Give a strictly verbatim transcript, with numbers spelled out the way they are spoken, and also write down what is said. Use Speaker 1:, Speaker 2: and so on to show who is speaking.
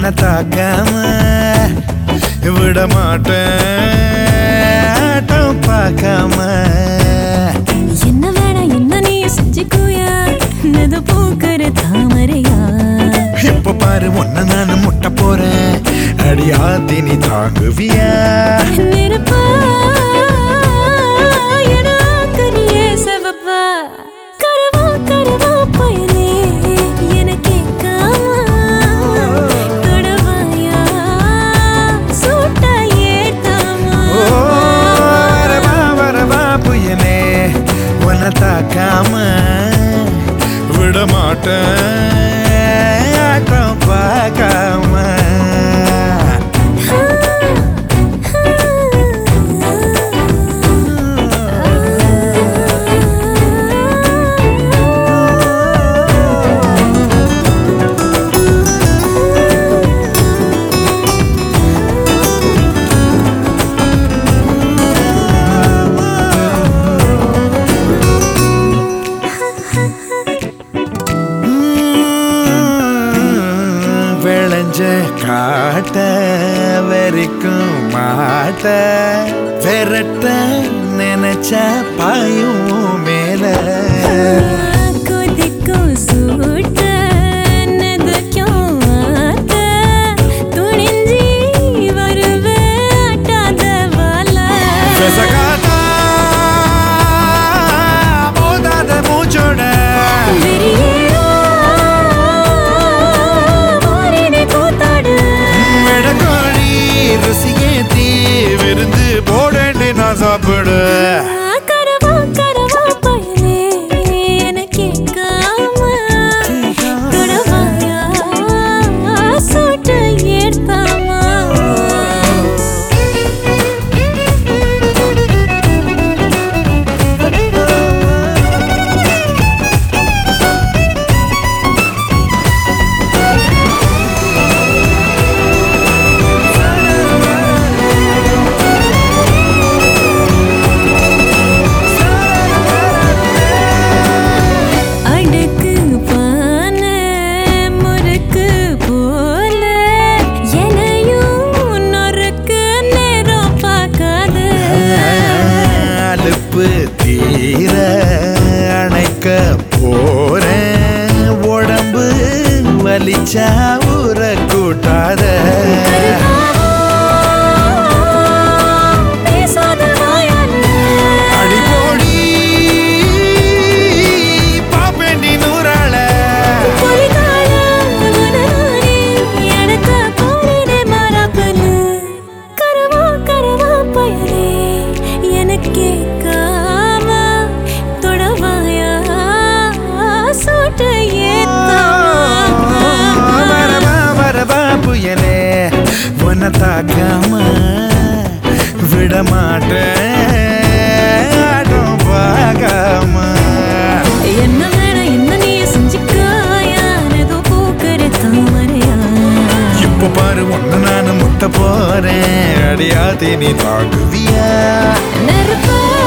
Speaker 1: உன்னை தாக்காம விட மாட்டேன் பார்க்காம.
Speaker 2: என்ன வேணா என்ன நீ செஞ்சுக்கோயா நது பூக்கிற தாமரையா.
Speaker 1: இப்ப பாரு உன்னை நான் முட்ட போறேன் அடியாத்தி நீ தாங்குவியா.
Speaker 2: நெருப்பா எனக்கரியே சவப்பா கரவா கரவா பயலே எனக்கு தொடவாயா சூட்ட ஏத்தாமா.
Speaker 1: வரவா வரவா புயலே உன்னை தாக்காம விட மாட்டேன் பார்க்காம. காட்ட வரைக்கும் மாட்ட விரட்ட நினைச்ச பாயும் மேல
Speaker 2: கொதிக்கும் சூட்ட நதுக்கும் ஆத்த துணிஞ்சி வருவே ஆட்டாத வாழ
Speaker 1: போதாத மூச்சோட விருந்து போடேண்டி நான் சாப்பிடு.
Speaker 2: கரவா கரவா பயலே எனக்கு தொடவாயா சூட்ட ஏற்பாமா.
Speaker 1: தீர அணைக்க போறேன் உடம்பு வலிச்சா ஊற கூட்டாத. அடிப்போடி பாப்பேண்டி நூறாள
Speaker 2: கரவா கரவா பயலே எனக்கு
Speaker 1: புயலே உன்னை தாக்காம விட மாட்டேன் பார்க்காம.
Speaker 2: என்ன வேணா என்ன நீ செஞ்சுக்காயா ஏதோ பூக்கிற தாமரையா.
Speaker 1: இப்ப பாரு உன்னை நான் முட்ட போறேன் அடியாத்தி நீ தாங்குவியா.
Speaker 2: நெருப்பா